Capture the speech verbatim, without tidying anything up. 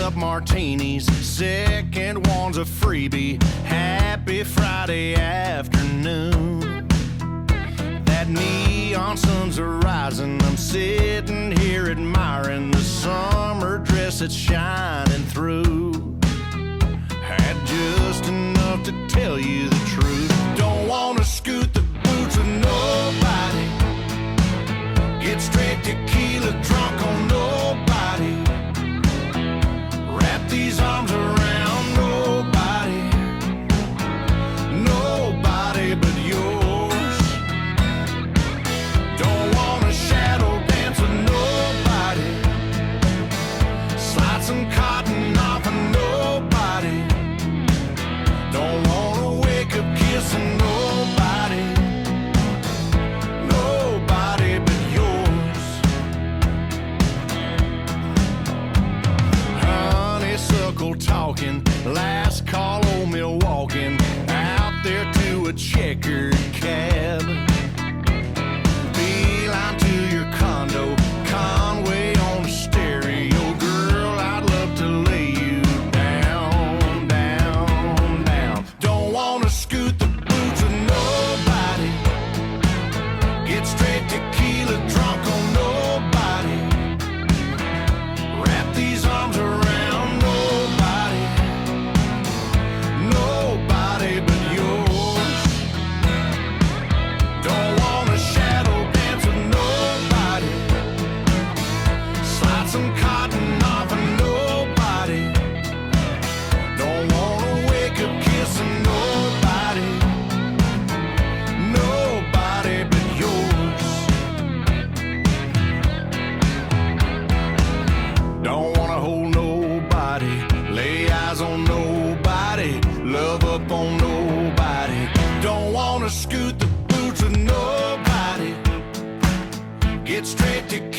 up martinis, second one's a freebie. Happy Friday afternoon. That neon sun's rising, I'm sitting here admiring the summer dress that's shining through. Had just enough to tell you the truth. Don't wanna scoot the boots with nobody. Get straight tequila drunk on nobody. Wrap these arms around nobody. Nobody but yours. Don't wanna shadow dance with nobody. Slide some cotton off of nobody. Don't wanna wake up kissing nobody. Nobody but yours. Honeysuckle talking, last call old Milwaukee. Out there to a checkered cab. Beeline to your condo, Conway on the stereo. Girl, I'd love to lay you down, down, down. Don't wanna scoot the boots with nobody. Get straight tequila drunk on nobody. Wrap these arms around nobody. Nobody but yours. Don't wanna shadow dance with nobody. Slide some cotton off of nobody. Don't wanna wake up kissing nobody. Nobody but yours. Don't wanna hold nobody. Lay eyes on nobody. Love up on nobody. Don't wanna scoot the boots with nobody. Get straight to